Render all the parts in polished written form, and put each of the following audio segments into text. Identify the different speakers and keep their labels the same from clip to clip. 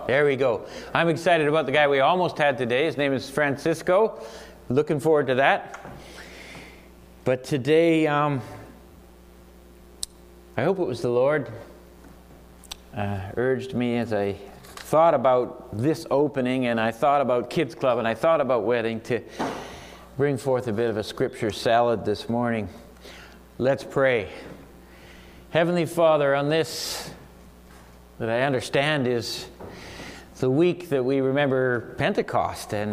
Speaker 1: There we go. I'm excited about the guy we almost had today. His name is Francisco. Looking forward to that. But today, I hope it was the Lord urged me as I thought about this opening, and I thought about Kids Club, and I thought about wedding, to bring forth a bit of a scripture salad this morning. Let's pray. Heavenly Father, on this that I understand is the week that we remember Pentecost, and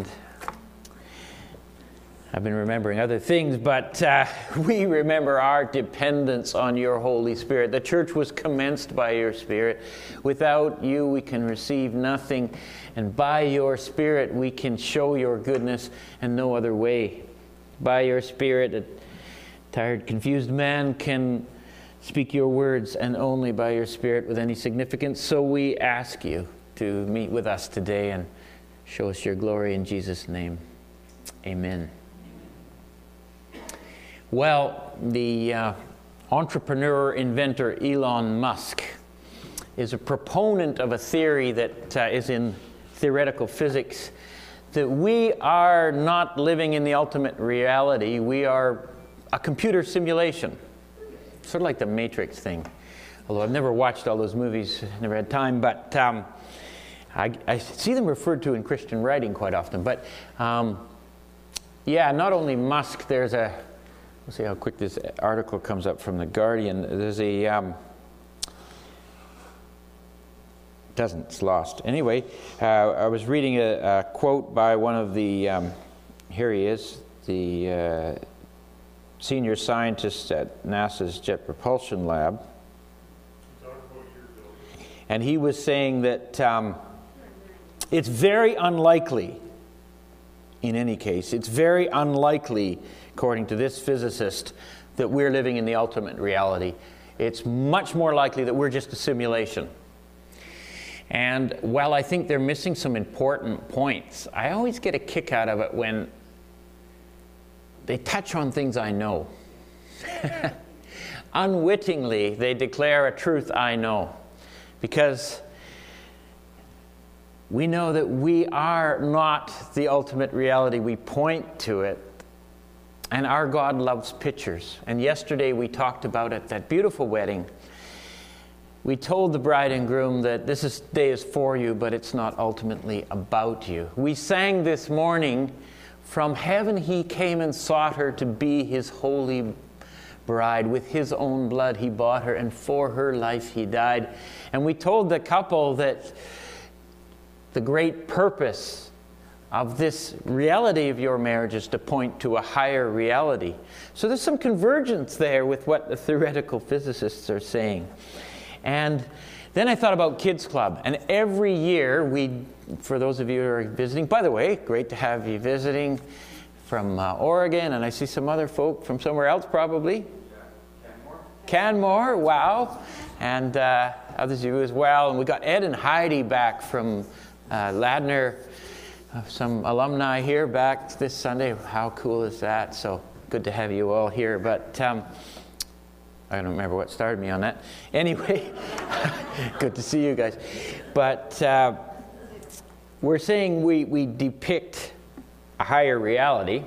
Speaker 1: I've been remembering other things, but we remember our dependence on your Holy Spirit. The church was commenced by your Spirit. Without you, we can receive nothing, and by your Spirit, we can show your goodness and no other way. By your Spirit, a tired, confused man can speak your words, and only by your Spirit with any significance. So we ask you to meet with us today and show us your glory in Jesus' name. Amen. Well, the entrepreneur, inventor Elon Musk is a proponent of a theory that is in theoretical physics, that we are not living in the ultimate reality. We are a computer simulation, sort of like the Matrix thing. Although I've never watched all those movies, never had time, but I see them referred to in Christian writing quite often. But yeah, not only Musk, there's a, let's see how quick this article comes up from The Guardian. There's a, it's lost. Anyway, I was reading a quote by one of the, here he is, the senior scientist at NASA's Jet Propulsion Lab. And he was saying that it's very unlikely, in any case, it's very unlikely, according to this physicist, that we're living in the ultimate reality. It's much more likely that we're just a simulation. And while I think they're missing some important points, I always get a kick out of it when they touch on things I know. Unwittingly, they declare a truth I know. Because we know that we are not the ultimate reality. We point to it. And our God loves pictures. And yesterday we talked about at that beautiful wedding. We told the bride and groom that this day is for you, but it's not ultimately about you. We sang this morning, from heaven he came and sought her to be his holy bride. With his own blood he bought her, and for her life he died. And we told the couple that the great purpose of this reality of your marriage is to point to a higher reality. So there's some convergence there with what the theoretical physicists are saying. And then I thought about Kids Club. And every year for those of you who are visiting, by the way, great to have you visiting from Oregon, and I see some other folk from somewhere else probably. Canmore, wow. And others of you as well. And we got Ed and Heidi back from Ladner, some alumni here back this Sunday. How cool is that? So good to have you all here. But I don't remember what started me on that. Anyway, good to see you guys. But we're saying we depict a higher reality,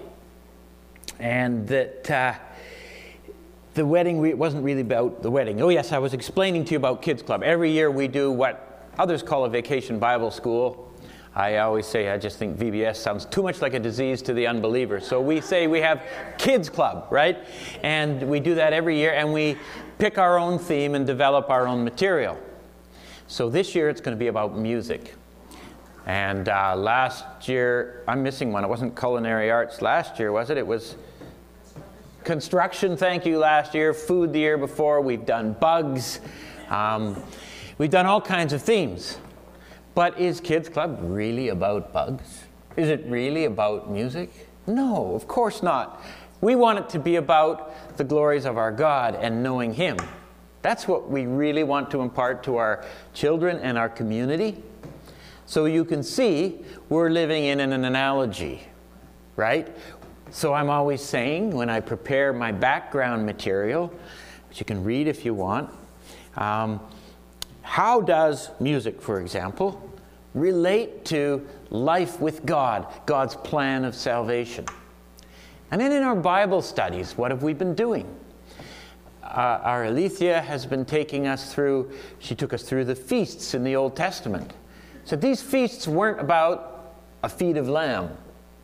Speaker 1: and that the wedding, it wasn't really about the wedding. Oh yes, I was explaining to you about Kids Club. Every year we do what others call a vacation Bible school. I always say I just think VBS sounds too much like a disease to the unbeliever. So we say we have Kids Club, right? And we do that every year, and we pick our own theme and develop our own material. So this year it's going to be about music. And last year, I'm missing one. It wasn't culinary arts last year, was it? It was construction, thank you, last year. Food the year before. We've done bugs. We've done all kinds of themes. But is Kids Club really about bugs? Is it really about music? No, of course not. We want it to be about the glories of our God and knowing Him. That's what we really want to impart to our children and our community. So you can see we're living in an analogy, right? So I'm always saying when I prepare my background material, which you can read if you want, how does music, for example, relate to life with God, God's plan of salvation. And then in our Bible studies, what have we been doing? Our Alethea has been taking us through, she took us through the feasts in the Old Testament. So these feasts weren't about a feed of lamb.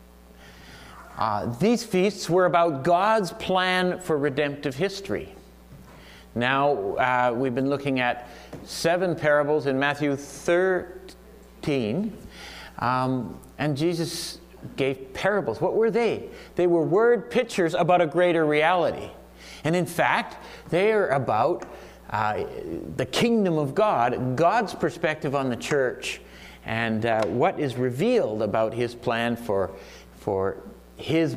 Speaker 1: These feasts were about God's plan for redemptive history. Now, we've been looking at 7 parables in Matthew 13, and Jesus gave parables. What were they? They were word pictures about a greater reality. And in fact, they are about the kingdom of God, God's perspective on the church, and what is revealed about his plan for his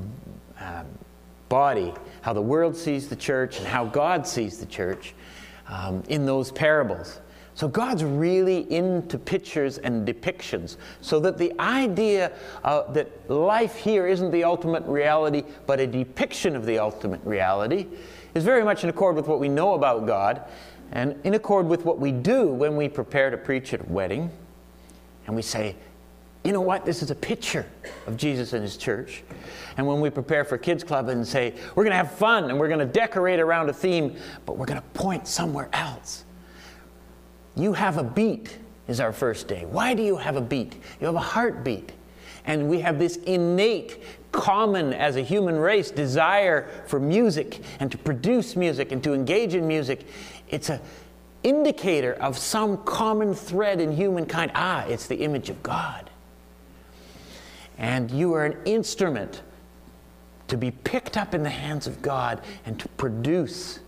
Speaker 1: body, how the world sees the church and how God sees the church in those parables. So God's really into pictures and depictions, so that the idea that life here isn't the ultimate reality, but a depiction of the ultimate reality, is very much in accord with what we know about God, and in accord with what we do when we prepare to preach at a wedding, and we say, you know what, this is a picture of Jesus and his church. And when we prepare for Kids Club and say, we're going to have fun and we're going to decorate around a theme, but we're going to point somewhere else. You have a beat is our first day. Why do you have a beat? You have a heartbeat. And we have this innate, common as a human race, desire for music and to produce music and to engage in music. It's an indicator of some common thread in humankind. It's the image of God. And you are an instrument to be picked up in the hands of God and to produce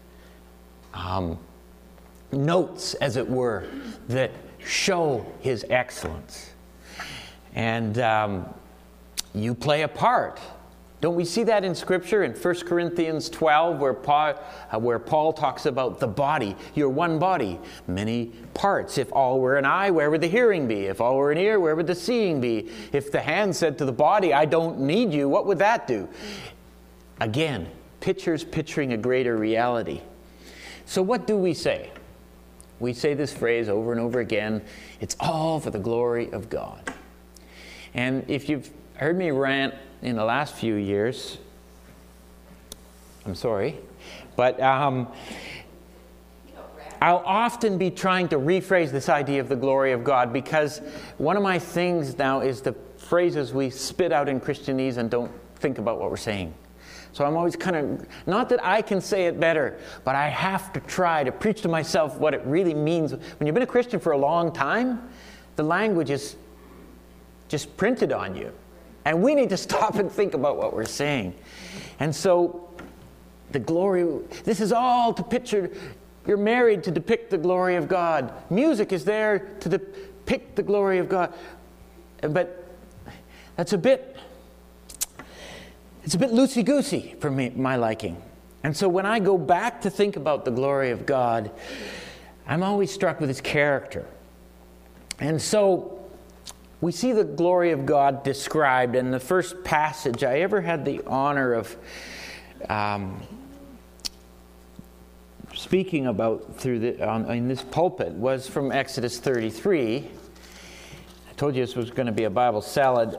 Speaker 1: notes, as it were, that show his excellence. And you play a part. Don't we see that in Scripture in 1 Corinthians 12, where Paul talks about the body? You're one body, many parts. If all were an eye, where would the hearing be? If all were an ear, where would the seeing be? If the hand said to the body, I don't need you, what would that do? Again, pictures picturing a greater reality. So what do we say? We say this phrase over and over again, it's all for the glory of God. And if you've heard me rant in the last few years, I'm sorry, but I'll often be trying to rephrase this idea of the glory of God, because one of my things now is the phrases we spit out in Christianese and don't think about what we're saying. So I'm always kind of, not that I can say it better, but I have to try to preach to myself what it really means. When you've been a Christian for a long time, the language is just printed on you. And we need to stop and think about what we're saying. And so, the glory, this is all to picture, you're married to depict the glory of God. Music is there to depict the glory of God. But that's a bit loosey-goosey for me, my liking. And so when I go back to think about the glory of God, I'm always struck with his character. And so we see the glory of God described in the first passage I ever had the honor of speaking about in this pulpit was from Exodus 33. I told you this was going to be a Bible salad.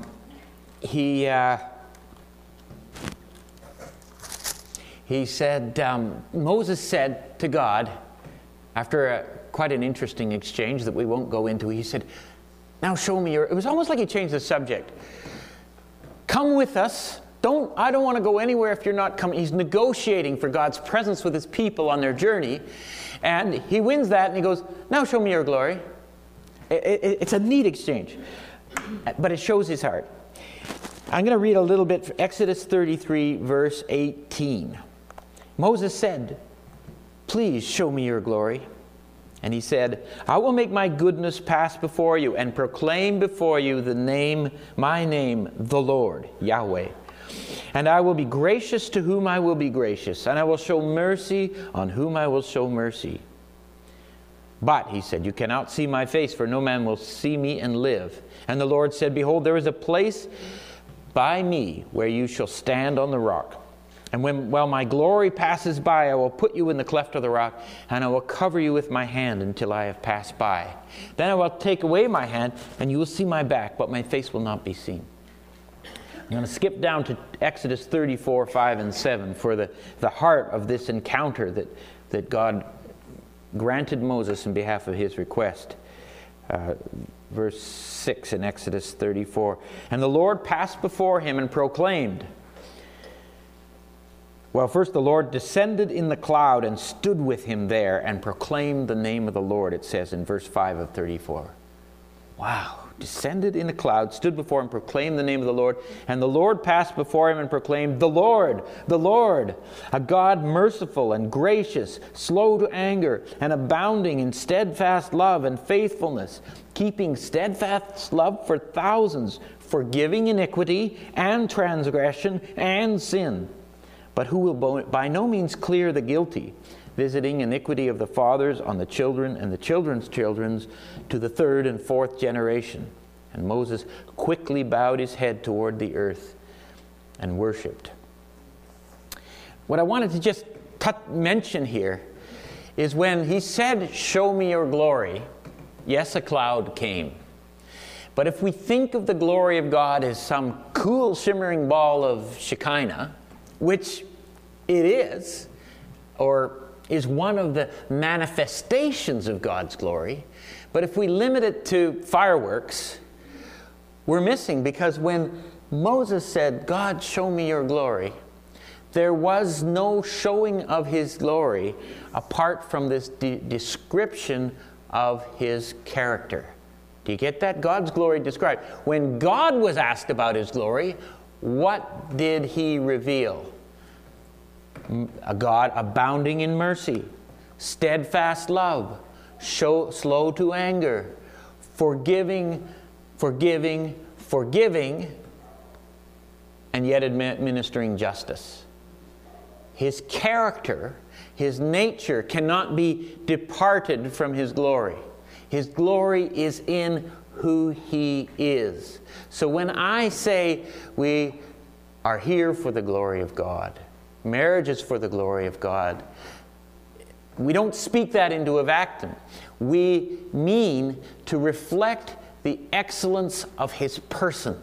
Speaker 1: He said, Moses said to God, after quite an interesting exchange that we won't go into, he said, now show me it was almost like he changed the subject. Come with us. I don't want to go anywhere if you're not coming. He's negotiating for God's presence with his people on their journey. And he wins that and he goes, now show me your glory. It's a neat exchange. But it shows his heart. I'm going to read a little bit from Exodus 33, verse 18. Moses said, please show me your glory. And he said, I will make my goodness pass before you and proclaim before you my name, the Lord, Yahweh. And I will be gracious to whom I will be gracious, and I will show mercy on whom I will show mercy. But, he said, you cannot see my face, for no man will see me and live. And the Lord said, behold, there is a place by me where you shall stand on the rock. And while my glory passes by, I will put you in the cleft of the rock, and I will cover you with my hand until I have passed by. Then I will take away my hand, and you will see my back, but my face will not be seen. I'm going to skip down to Exodus 34, 5, and 7 for the heart of this encounter that God granted Moses in behalf of his request. Verse 6 in Exodus 34. And the Lord passed before him and proclaimed. Well, first the Lord descended in the cloud and stood with him there and proclaimed the name of the Lord, it says in verse 5 of 34. Wow. Descended in the cloud, stood before him, proclaimed the name of the Lord. And the Lord passed before him and proclaimed, the Lord, a God merciful and gracious, slow to anger, and abounding in steadfast love and faithfulness, keeping steadfast love for thousands, forgiving iniquity and transgression and sin, but who will by no means clear the guilty, visiting iniquity of the fathers on the children and the children's children to the third and fourth generation. And Moses quickly bowed his head toward the earth and worshipped. What I wanted to just mention here is when he said, show me your glory, yes, a cloud came. But if we think of the glory of God as some cool shimmering ball of Shekinah, which it is, or is one of the manifestations of God's glory. But if we limit it to fireworks, we're missing, because when Moses said, God, show me your glory, there was no showing of his glory apart from this description of his character. Do you get that? God's glory described. When God was asked about his glory, what did he reveal? A God abounding in mercy, steadfast love, slow to anger, forgiving, and yet administering justice. His character, his nature cannot be departed from his glory. His glory is in who he is. So when I say we are here for the glory of God, marriage is for the glory of God, we don't speak that into a vacuum. We mean to reflect the excellence of his person.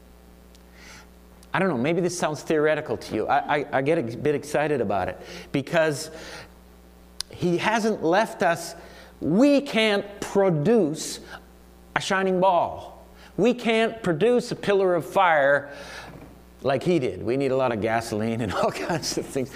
Speaker 1: I don't know, maybe this sounds theoretical to you. I get a bit excited about it because he hasn't left us. We can't produce a shining ball. We can't produce a pillar of fire like he did. We need a lot of gasoline and all kinds of things.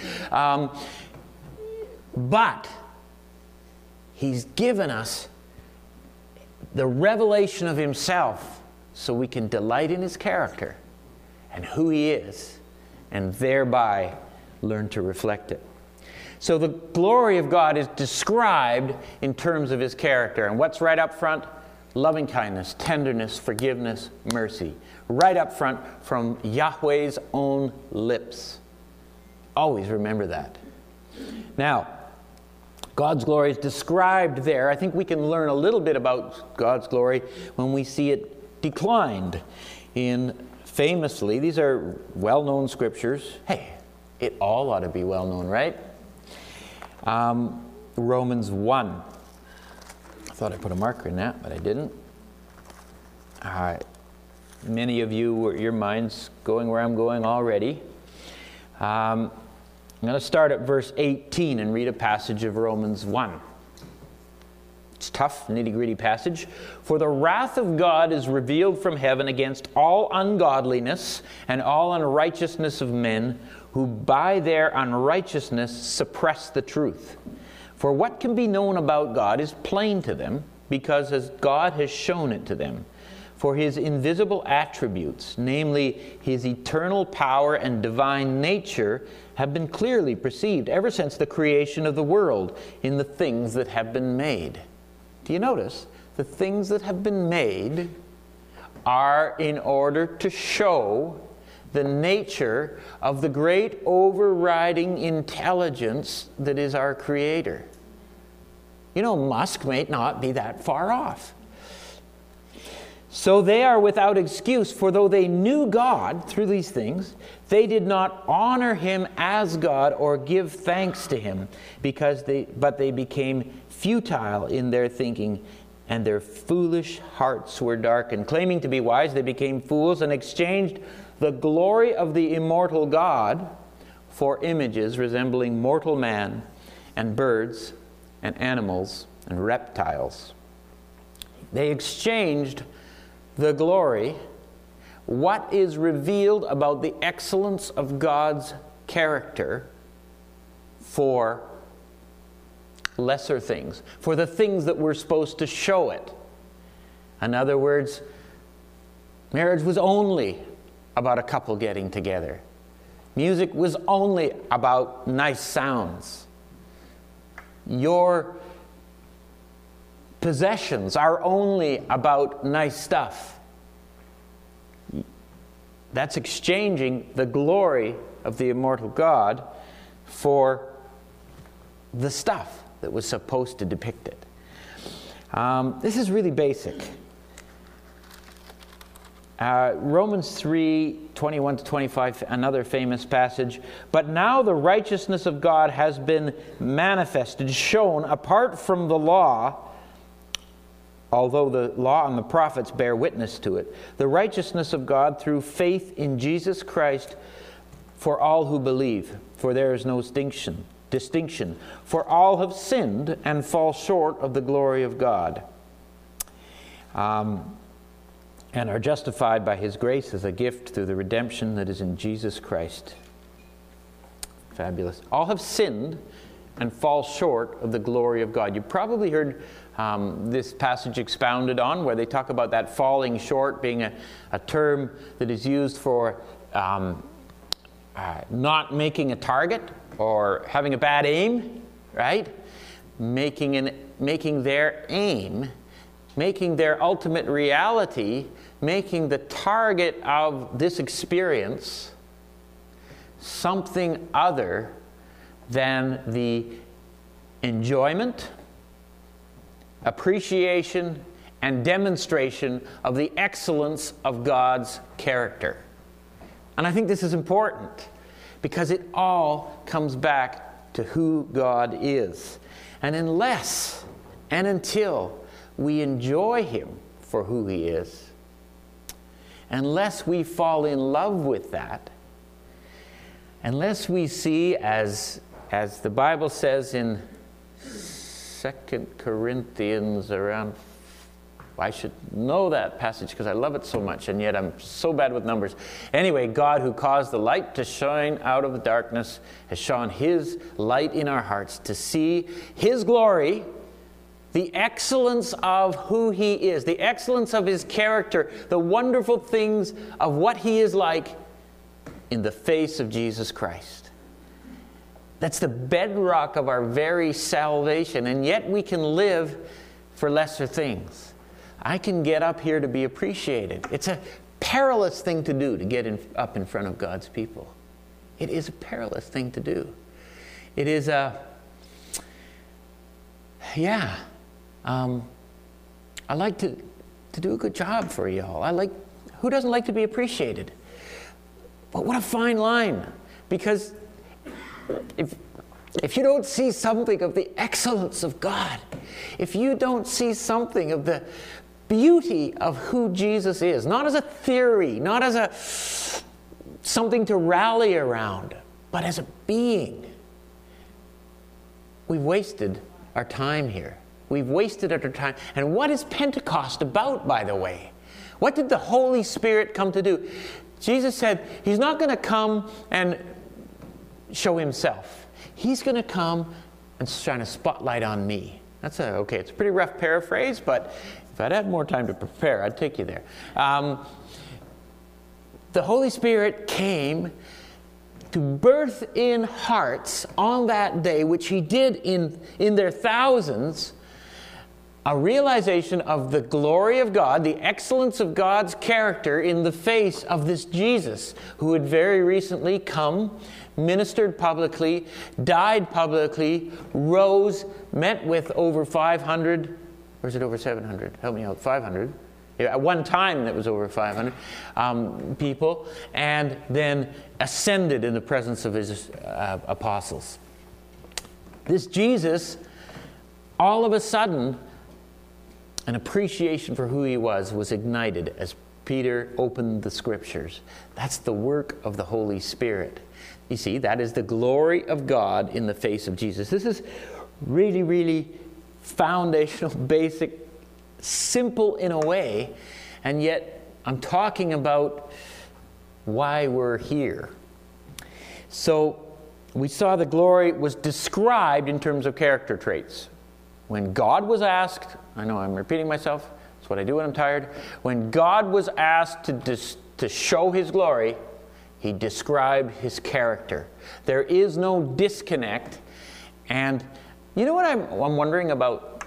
Speaker 1: But he's given us the revelation of himself so we can delight in his character and who he is, and thereby learn to reflect it. So the glory of God is described in terms of his character. And what's right up front? Loving kindness, tenderness, forgiveness, mercy. Right up front from Yahweh's own lips. Always remember that. Now, God's glory is described there. I think we can learn a little bit about God's glory when we see it declined in famously, these are well-known scriptures. Hey, it all ought to be well-known, right? Romans 1. I thought I put a marker in that, but I didn't. Many of you, your mind's going where I'm going already. I'm going to start at verse 18 and read a passage of Romans 1. It's tough, nitty-gritty passage. For the wrath of God is revealed from heaven against all ungodliness and all unrighteousness of men who by their unrighteousness suppress the truth. For what can be known about God is plain to them, because as God has shown it to them. For his invisible attributes, namely his eternal power and divine nature, have been clearly perceived ever since the creation of the world in the things that have been made. Do you notice? The things that have been made are in order to show the nature of the great overriding intelligence that is our Creator. You know, Musk may not be that far off. So they are without excuse, for though they knew God through these things, they did not honor him as God or give thanks to him, but they became futile in their thinking, and their foolish hearts were darkened. Claiming to be wise, they became fools and exchanged the glory of the immortal God for images resembling mortal man and birds and animals and reptiles. They exchanged the glory, what is revealed about the excellence of God's character, for lesser things, for the things that we're supposed to show it. In other words, marriage was only about a couple getting together. Music was only about nice sounds. Your possessions are only about nice stuff. That's exchanging the glory of the immortal God for the stuff that was supposed to depict it. This is really basic. Romans 3:21-25, another famous passage. But now the righteousness of God has been manifested, shown apart from the law, although the law and the prophets bear witness to it. The righteousness of God through faith in Jesus Christ for all who believe. For there is no distinction. For all have sinned and fall short of the glory of God, and are justified by his grace as a gift through the redemption that is in Jesus Christ. Fabulous. All have sinned and fall short of the glory of God. You probably heard this passage expounded on, where they talk about that falling short being a term that is used for not making a target or having a bad aim, right? Making their aim, making their ultimate reality, making the target of this experience something other than the enjoyment, appreciation, and demonstration of the excellence of God's character. And I think this is important, because it all comes back to who God is. And unless and until we enjoy him for who he is, unless we fall in love with that, unless we see, as the Bible says in 2 Corinthians around, I should know that passage because I love it so much, and yet I'm so bad with numbers. Anyway, God, who caused the light to shine out of the darkness, has shone his light in our hearts to see his glory, the excellence of who he is, the excellence of his character, the wonderful things of what he is like in the face of Jesus Christ. That's the bedrock of our very salvation, and yet we can live for lesser things. I can get up here to be appreciated. It's a perilous thing to do, to get up in front of God's people. It is a perilous thing to do. It is I like to do a good job for y'all. Who doesn't like to be appreciated? But what a fine line. Because if you don't see something of the excellence of God, if you don't see something of the beauty of who Jesus is, not as a theory, not as something to rally around, but as a being, we've wasted our time here. We've wasted our time. And what is Pentecost about, by the way? What did the Holy Spirit come to do? Jesus said he's not going to come and show himself. He's going to come and shine a spotlight on me. It's a pretty rough paraphrase, but if I'd had more time to prepare, I'd take you there. The Holy Spirit came to birth in hearts on that day, which he did in their thousands, a realization of the glory of God, the excellence of God's character in the face of this Jesus who had very recently come, ministered publicly, died publicly, rose, met with over 500, or is it over 700? Help me out, 500. At one time, that was over 500 people, and then ascended in the presence of his apostles. This Jesus, all of a sudden, an appreciation for who he was ignited as Peter opened the Scriptures. That's the work of the Holy Spirit. You see, that is the glory of God in the face of Jesus. This is really, really foundational, basic, simple in a way, and yet I'm talking about why we're here. So we saw the glory was described in terms of character traits. When God was asked, I know I'm repeating myself, that's what I do when I'm tired. When God was asked to show his glory, he described his character. There is no disconnect. And you know what I'm wondering about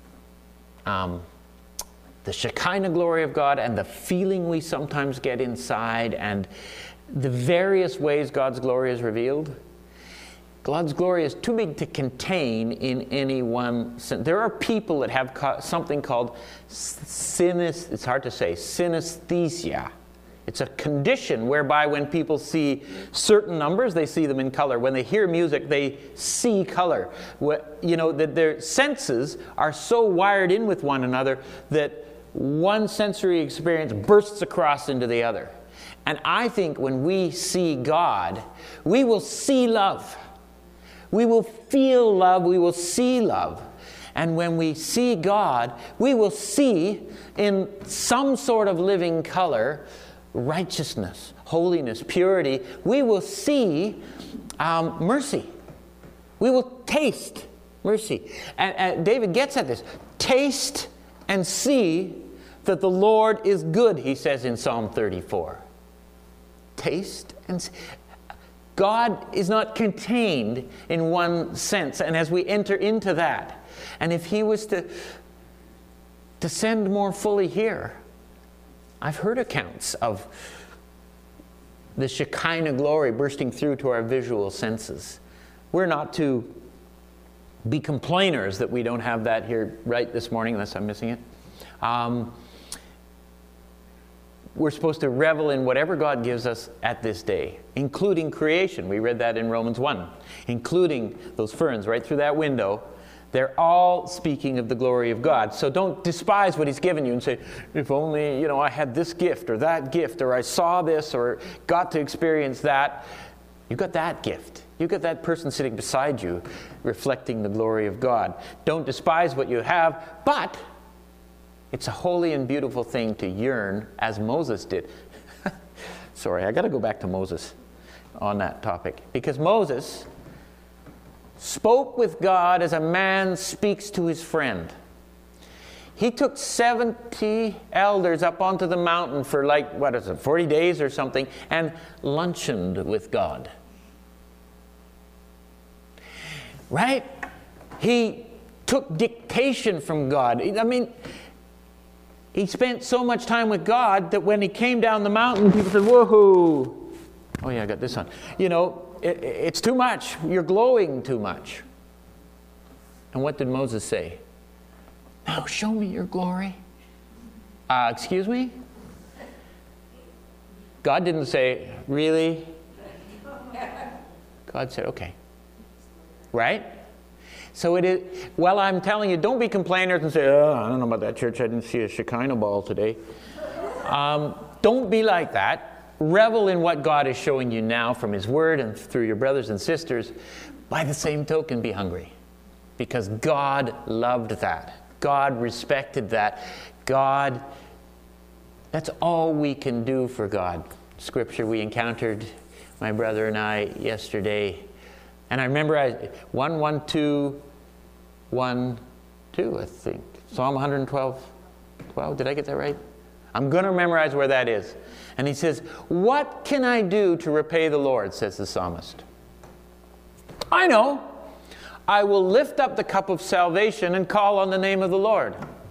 Speaker 1: the Shekinah glory of God and the feeling we sometimes get inside and the various ways God's glory is revealed? God's glory is too big to contain in any one sense. There are people that have something called it's hard to say, synesthesia. It's a condition whereby when people see certain numbers, they see them in color. When they hear music, they see color. You know, that their senses are so wired in with one another that one sensory experience bursts across into the other. And I think when we see God, we will see love. We will feel love. We will see love. And when we see God, we will see in some sort of living color righteousness, holiness, purity. We will see mercy. We will taste mercy. And David gets at this. Taste and see that the Lord is good, he says in Psalm 34. Taste and see. God is not contained in one sense. And as we enter into that, and if he was to descend more fully here, I've heard accounts of the Shekinah glory bursting through to our visual senses. We're not to be complainers that we don't have that here right this morning, unless I'm missing it. We're supposed to revel in whatever God gives us at this day, including creation. We read that in Romans 1, including those ferns right through that window. They're all speaking of the glory of God. So don't despise what he's given you and say, if only, I had this gift or that gift, or I saw this or got to experience that. You got that gift. You got that person sitting beside you reflecting the glory of God. Don't despise what you have, but it's a holy and beautiful thing to yearn as Moses did. Sorry, I got to go back to Moses on that topic. Because Moses spoke with God as a man speaks to his friend. He took 70 elders up onto the mountain for 40 days or something, and luncheoned with God. Right? He took dictation from God. He spent so much time with God that when he came down the mountain, people said, whoa, oh yeah, I got this on. It's too much. You're glowing too much. And what did Moses say? Now show me your glory. Excuse me? God didn't say, really? God said, okay. Right? So it is, well, I'm telling you, don't be complainers and say, oh, I don't know about that church. I didn't see a Shekinah ball today. Don't be like that. Revel in what God is showing you now from his word and through your brothers and sisters. By the same token, be hungry. Because God loved that. God respected that. God, that's all we can do for God. Scripture we encountered, my brother and I, yesterday. And I remember 112, I think. Psalm 112, 12. Did I get that right? I'm going to memorize where that is. And he says, what can I do to repay the Lord, says the psalmist. I know. I will lift up the cup of salvation and call on the name of the Lord.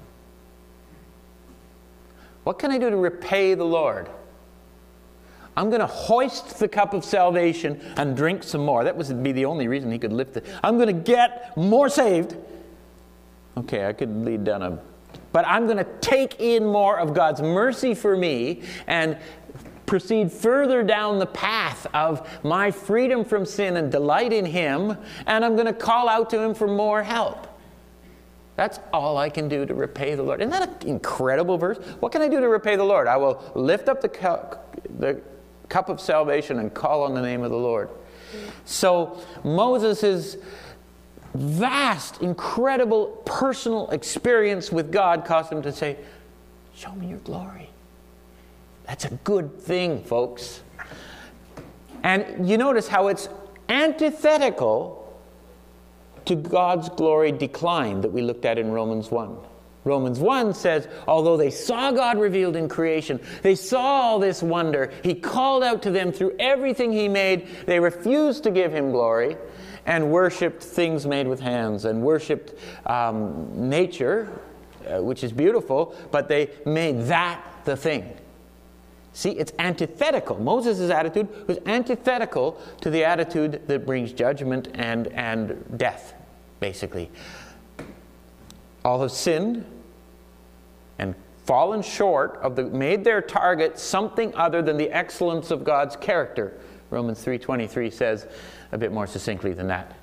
Speaker 1: What can I do to repay the Lord? I'm going to hoist the cup of salvation and drink some more. That would be the only reason he could lift it. I'm going to get more saved. Okay, I could lead down a but I'm going to take in more of God's mercy for me and proceed further down the path of my freedom from sin and delight in Him, and I'm going to call out to Him for more help. That's all I can do to repay the Lord. Isn't that an incredible verse? What can I do to repay the Lord? I will lift up the cup of salvation and call on the name of the Lord. So Moses' vast, incredible personal experience with God caused him to say, show me your glory. That's a good thing, folks. And you notice how it's antithetical to God's glory decline that we looked at in Romans 1. Romans 1 says, although they saw God revealed in creation, they saw all this wonder, He called out to them through everything He made, they refused to give Him glory and worshipped things made with hands and worshipped nature, which is beautiful, but they made that the thing. See, it's antithetical. Moses' attitude was antithetical to the attitude that brings judgment and death, basically. All have sinned and fallen short of made their target something other than the excellence of God's character. Romans 3:23 says a bit more succinctly than that.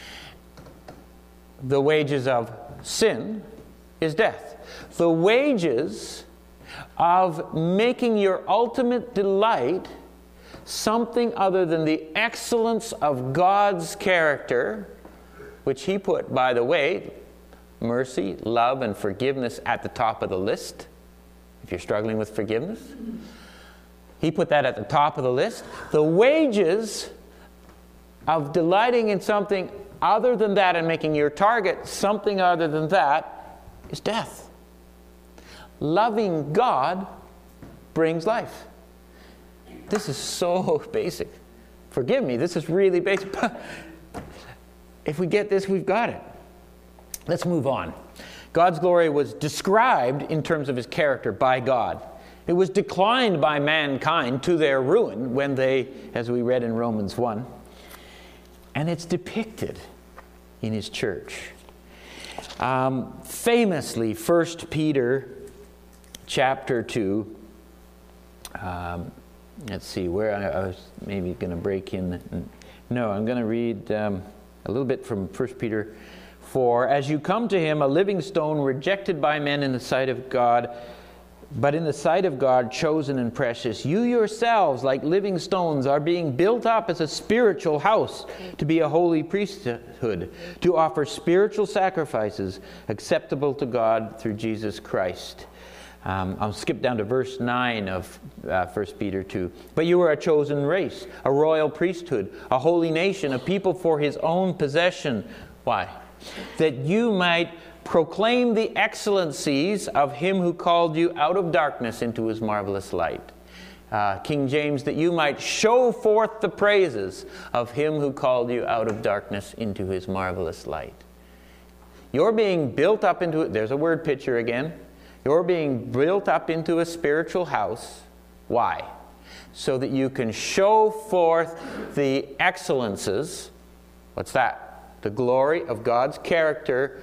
Speaker 1: The wages of sin is death. The wages of making your ultimate delight something other than the excellence of God's character, which He put, by the way, mercy, love, and forgiveness at the top of the list. If you're struggling with forgiveness, He put that at the top of the list. The wages of delighting in something other than that and making your target something other than that is death. Loving God brings life. This is so basic. Forgive me, this is really basic. But if we get this, we've got it. Let's move on. God's glory was described in terms of His character by God. It was declined by mankind to their ruin when they, as we read in Romans 1, and it's depicted in His church. Famously, 1 Peter chapter 2, let's see, where I was maybe going to break in. No, I'm going to read a little bit from 1 Peter 4. As you come to Him, a living stone rejected by men in the sight of God, but in the sight of God chosen and precious, you yourselves, like living stones, are being built up as a spiritual house to be a holy priesthood, to offer spiritual sacrifices acceptable to God through Jesus Christ. I'll skip down to verse 9 of 1 Peter 2. But you are a chosen race, a royal priesthood, a holy nation, a people for His own possession. Why? That you might proclaim the excellencies of Him who called you out of darkness into His marvelous light. King James, that you might show forth the praises of Him who called you out of darkness into His marvelous light. You're being built up into it. There's a word picture again. You're being built up into a spiritual house. Why? So that you can show forth the excellences. What's that? The glory of God's character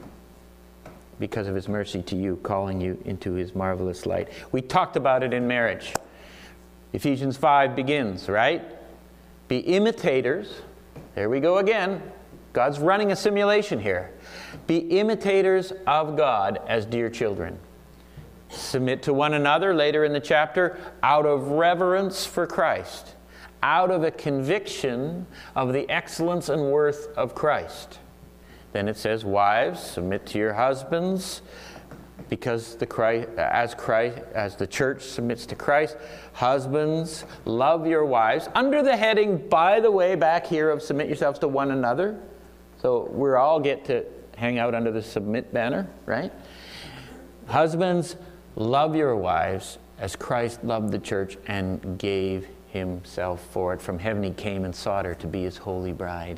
Speaker 1: because of His mercy to you, calling you into His marvelous light. We talked about it in marriage. Ephesians 5 begins, right? Be imitators. There we go again. God's running a simulation here. Be imitators of God as dear children. Submit to one another, later in the chapter, out of reverence for Christ, out of a conviction of the excellence and worth of Christ. Then it says, wives, submit to your husbands, because as the church submits to Christ. Husbands, love your wives, under the heading, by the way, back here of submit yourselves to one another. So we all get to hang out under the submit banner, right? Husbands, love your wives as Christ loved the church and gave Himself for it. From heaven He came and sought her to be His holy bride.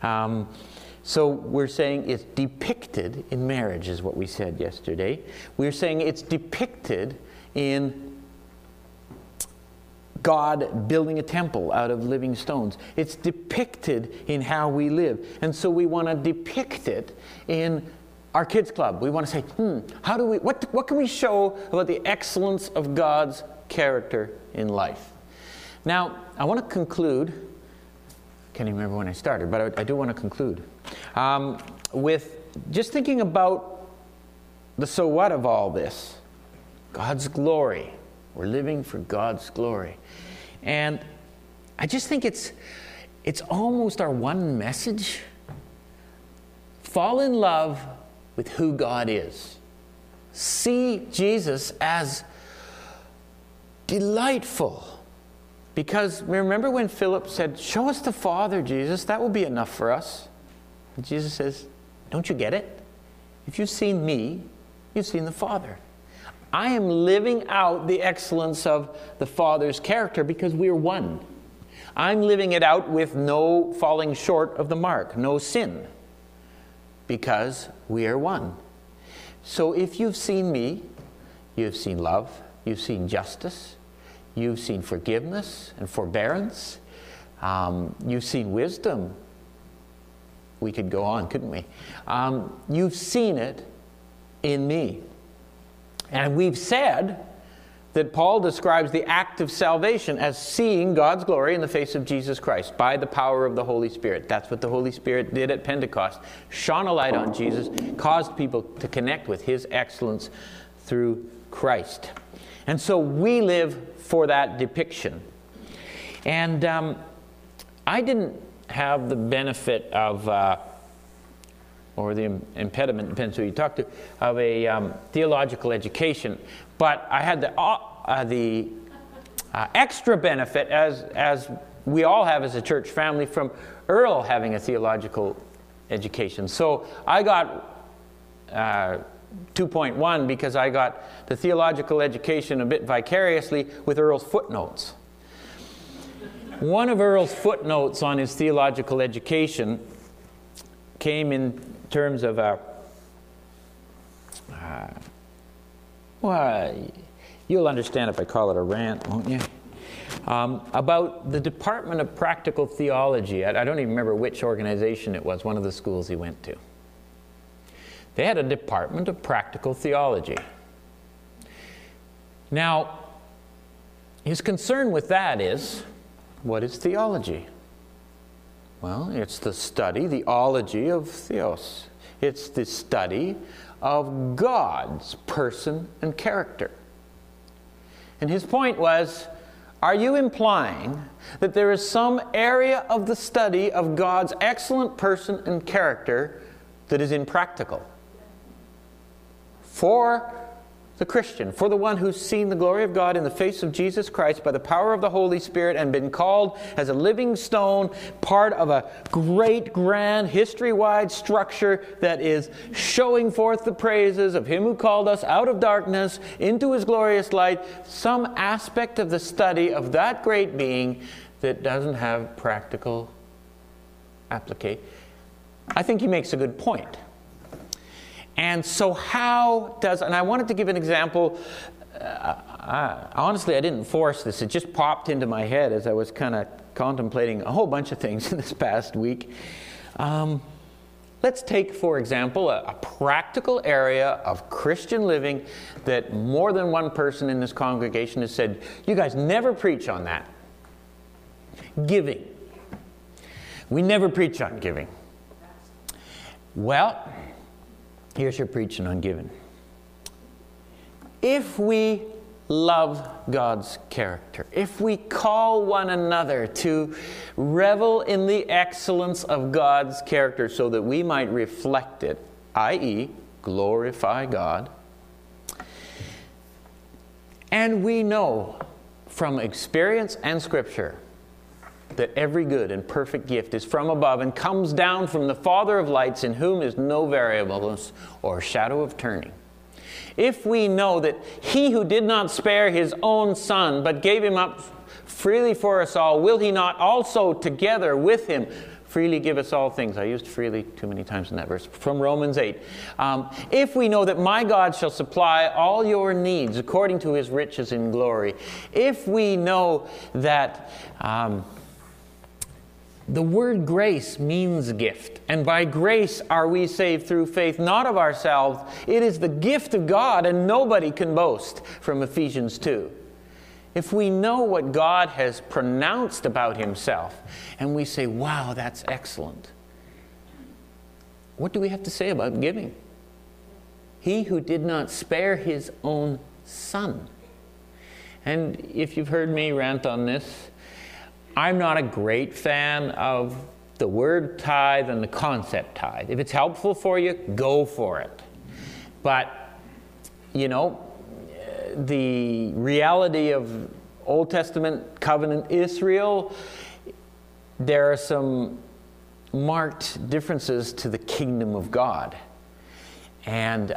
Speaker 1: So we're saying it's depicted in marriage, is what we said yesterday. We're saying it's depicted in God building a temple out of living stones. It's depicted in how we live. And so we want to depict it in our kids club, we want to say, what can we show about the excellence of God's character in life? Now, I want to conclude, can't even remember when I started, but I do want to conclude, with just thinking about the so what of all this. God's glory. We're living for God's glory. And I just think it's almost our one message. Fall in love with who God is. See Jesus as delightful. Because remember when Philip said, "Show us the Father, Jesus, that will be enough for us." And Jesus says, "Don't you get it? If you've seen me, you've seen the Father." I am living out the excellence of the Father's character because we're one. I'm living it out with no falling short of the mark, no sin, because we are one. So if you've seen me, you've seen love, you've seen justice, you've seen forgiveness and forbearance, you've seen wisdom. We could go on, couldn't we? You've seen it in me. And we've said that Paul describes the act of salvation as seeing God's glory in the face of Jesus Christ by the power of the Holy Spirit. That's what the Holy Spirit did at Pentecost. Shone a light on Jesus, caused people to connect with His excellence through Christ. And so we live for that depiction. And I didn't have the benefit of... or the impediment, depends who you talk to, of a theological education. But I had the extra benefit, as we all have as a church family, from Earl having a theological education. So I got 2.1 because I got the theological education a bit vicariously with Earl's footnotes. One of Earl's footnotes on his theological education came in terms of well, you'll understand if I call it a rant, won't you? About the Department of Practical Theology. I don't even remember which organization it was, one of the schools he went to. They had a Department of Practical Theology. Now, his concern with that is, what is theology? Well, it's the study, the ology of theos. It's the study of God's person and character. And his point was, are you implying that there is some area of the study of God's excellent person and character that is impractical? For the Christian, for the one who's seen the glory of God in the face of Jesus Christ by the power of the Holy Spirit and been called as a living stone, part of a great, grand, history-wide structure that is showing forth the praises of Him who called us out of darkness into His glorious light, some aspect of the study of that great being that doesn't have practical application. I think he makes a good point. And so and I wanted to give an example. Honestly, I didn't force this. It just popped into my head as I was kind of contemplating a whole bunch of things in this past week. Let's take, for example, a practical area of Christian living that more than one person in this congregation has said, you guys never preach on that. Giving. We never preach on giving. Well, here's your preaching on giving. If we love God's character, if we call one another to revel in the excellence of God's character so that we might reflect it, i.e., glorify God, and we know from experience and Scripture that every good and perfect gift is from above and comes down from the Father of lights, in whom is no variableness or shadow of turning. If we know that He who did not spare His own Son, but gave Him up freely for us all, will He not also together with Him freely give us all things? I used freely too many times in that verse. From Romans 8. If we know that my God shall supply all your needs according to His riches in glory. If we know that The word grace means gift. And by grace are we saved through faith, not of ourselves. It is the gift of God, and nobody can boast, from Ephesians 2. If we know what God has pronounced about himself, and we say, wow, that's excellent, what do we have to say about giving? He who did not spare his own Son. And if you've heard me rant on this, I'm not a great fan of the word tithe and the concept tithe. If it's helpful for you, go for it. But, you know, the reality of Old Testament covenant Israel, there are some marked differences to the kingdom of God. And,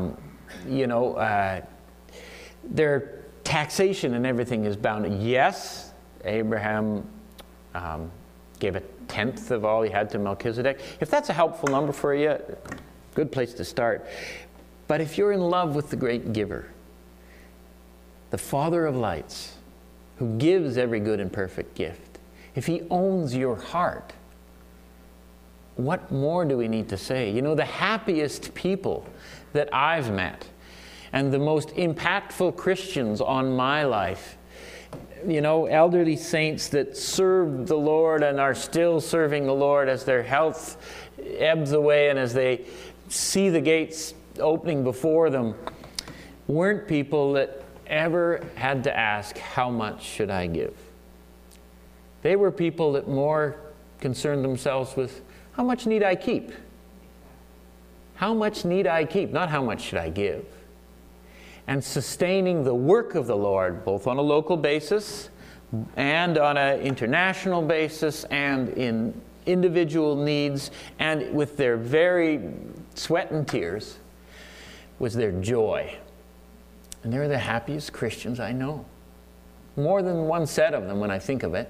Speaker 1: their taxation and everything is bound. Yes, Abraham gave a tenth of all he had to Melchizedek. If that's a helpful number for you, good place to start. But if you're in love with the great giver, the Father of lights, who gives every good and perfect gift, if he owns your heart, what more do we need to say? You know, the happiest people that I've met and the most impactful Christians on my life, you know, elderly saints that served the Lord and are still serving the Lord as their health ebbs away and as they see the gates opening before them, weren't people that ever had to ask, how much should I give? They were people that more concerned themselves with, how much need I keep? How much need I keep? Not how much should I give? And sustaining the work of the Lord, both on a local basis and on an international basis and in individual needs, and with their very sweat and tears, was their joy. And they're the happiest Christians I know. More than one set of them when I think of it.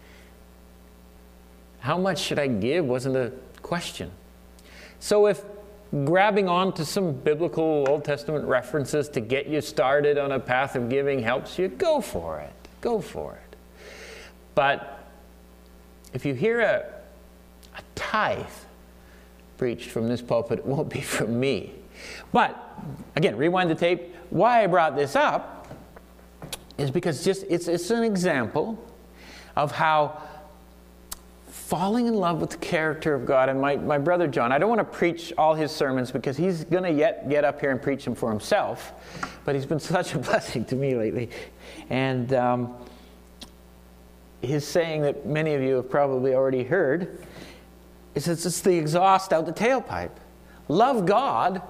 Speaker 1: How much should I give wasn't a question. So if grabbing on to some biblical Old Testament references to get you started on a path of giving helps you, go for it. Go for it. But if you hear a tithe preached from this pulpit, it won't be from me. But, again, rewind the tape. Why I brought this up is because it's an example of how falling in love with the character of God. And my brother John, I don't want to preach all his sermons because he's going to yet get up here and preach them for himself, but he's been such a blessing to me lately. And his saying that many of you have probably already heard is it's the exhaust out the tailpipe. Love God.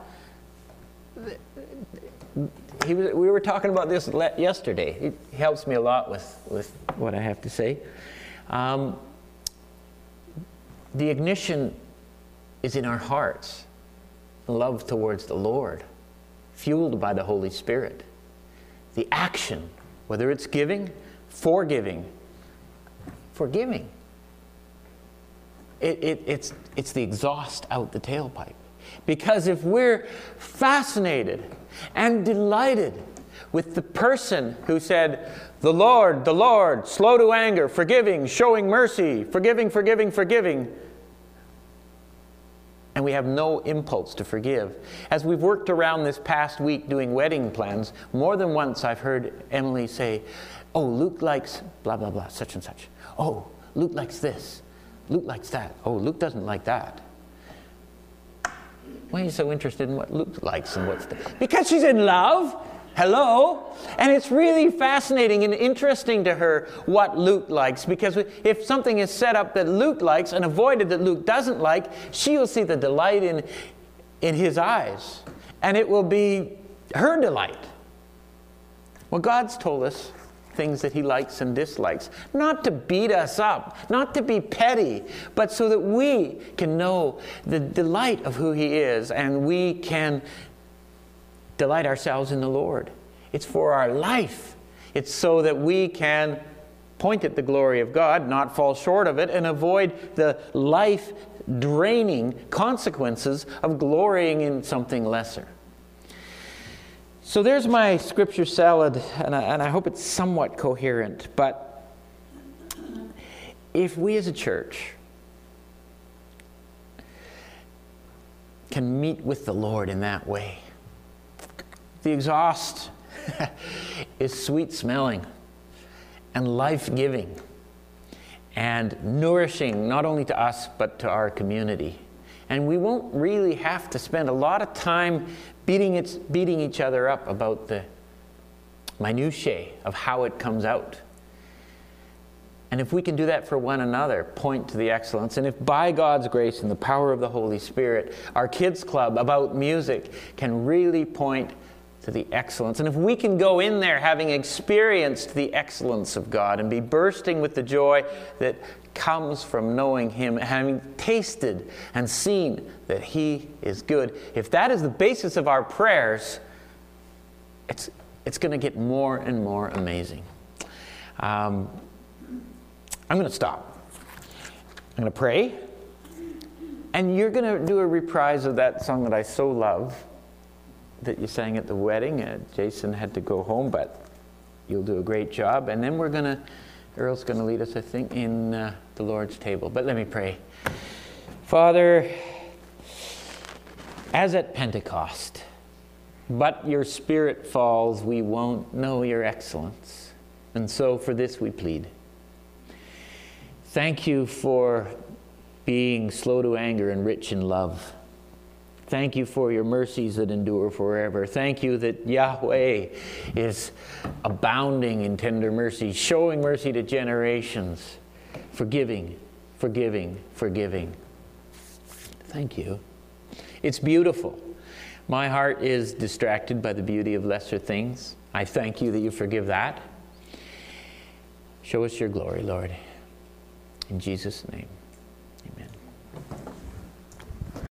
Speaker 1: We were talking about this yesterday. He helps me a lot with what I have to say. The ignition is in our hearts. Love towards the Lord, fueled by the Holy Spirit. The action, whether it's giving, forgiving. It's the exhaust out the tailpipe. Because if we're fascinated and delighted with the person who said, the Lord, slow to anger, forgiving, showing mercy, forgiving, and we have no impulse to forgive. As we've worked around this past week doing wedding plans, more than once I've heard Emily say, oh, Luke likes blah, blah, blah, such and such. Oh, Luke likes this. Luke likes that. Oh, Luke doesn't like that. Why are you so interested in what Luke likes and what's that? Because she's in love. Hello? And it's really fascinating and interesting to her what Luke likes, because if something is set up that Luke likes and avoided that Luke doesn't like, she will see the delight in his eyes, and it will be her delight. Well, God's told us things that he likes and dislikes, not to beat us up, not to be petty, but so that we can know the delight of who he is, and we can delight ourselves in the Lord. It's for our life. It's so that we can point at the glory of God, not fall short of it, and avoid the life-draining consequences of glorying in something lesser. So there's my scripture salad, and I hope it's somewhat coherent. But if we as a church can meet with the Lord in that way. The exhaust is sweet smelling and life-giving and nourishing, not only to us, but to our community. And we won't really have to spend a lot of time beating each other up about the minutiae of how it comes out. And if we can do that for one another, point to the excellence. And if by God's grace and the power of the Holy Spirit, our kids club about music can really point to the excellence. And if we can go in there having experienced the excellence of God and be bursting with the joy that comes from knowing Him, having tasted and seen that He is good, if that is the basis of our prayers, it's going to get more and more amazing. I'm going to stop. I'm going to pray. And you're going to do a reprise of that song that I so love that you sang at the wedding. Jason had to go home, but you'll do a great job. And then Earl's going to lead us, I think, in the Lord's table. But let me pray. Father, as at Pentecost, but your Spirit falls, we won't know your excellence. And so for this we plead. Thank you for being slow to anger and rich in love. Thank you for your mercies that endure forever. Thank you that Yahweh is abounding in tender mercy, showing mercy to generations, forgiving, forgiving, forgiving. Thank you. It's beautiful. My heart is distracted by the beauty of lesser things. I thank you that you forgive that. Show us your glory, Lord. In Jesus' name.